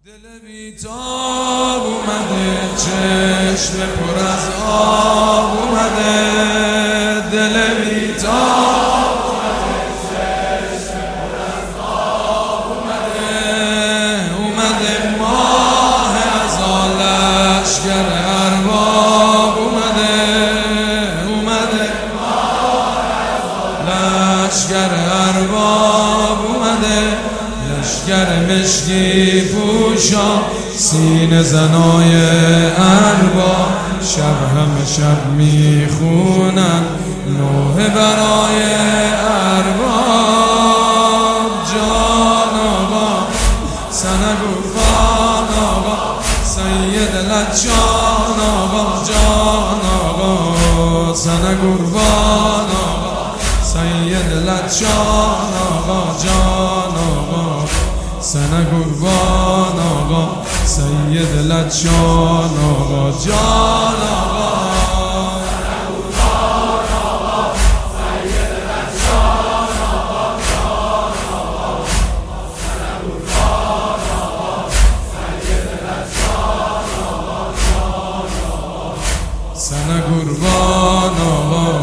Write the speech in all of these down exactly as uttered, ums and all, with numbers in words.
دل بیتاب اومده، چشم پر از آب اومده. دل بیتاب اومده، چشم پر از آب اومده. اومده ماه ازا لشکر ارباب اومده. اومده ماه ازا لشکر ارباب اومده. لشکر مشکی پوشا سینه زنای ارباب، شب همه شب میخونن نوحه برای ارباب. جان آقا سنگوفان آقا سید لجان آقا. جان آقا سنگوفان آقا سید لجان آقا. جان آقا سنگوفان آقا سید لجان آقا. جان آقا سنگوفان آقا سید لجان آقا. جان آقا سنگوفان آقا سید لجان آقا. جان آقا سنگوفان آقا.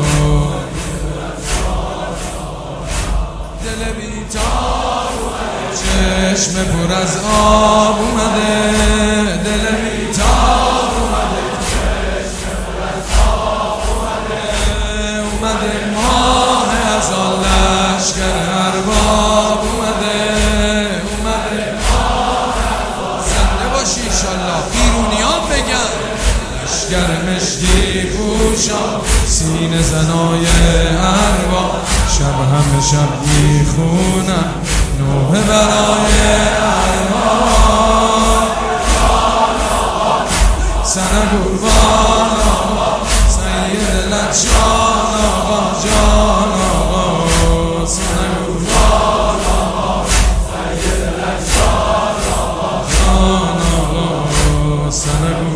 دل بیتاب چشم پر از آب اومده. دل بیتاب اومده، چشم پر از آب اومده. اومده ماه ازا لشکر ارباب اومده. اومده ماه ازا زنده باشی انشالله بیرونیان بگن. لشکر مشکی پوشا سینه زنای ارباب، شب همه شب میخونن نوحه برای ارباب. جان آقا سنگوفان آقا سید لجان آقا. جان آقا سنگوفان آقا سید لجان آقا. جان آقا سنگوفان